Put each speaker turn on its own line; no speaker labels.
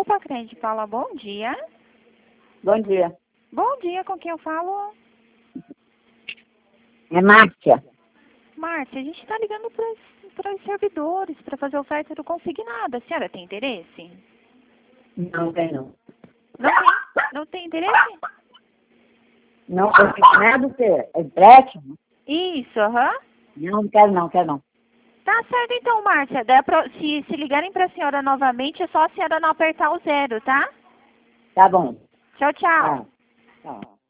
Grupo Acrede Paula, bom dia.
Bom dia.
Bom dia, com quem eu falo?
É Márcia.
Márcia, a gente está ligando para os servidores para fazer a oferta do consignado. A senhora tem interesse?
Não tenho.
Não tem interesse?
Não, consignado o quê? É empréstimo?
Isso, aham.
Não, quero não.
Tá certo então, Márcia. Se ligarem para a senhora novamente, é só a senhora não apertar o 0, tá?
Tá bom.
Tchau, tchau.
Tá.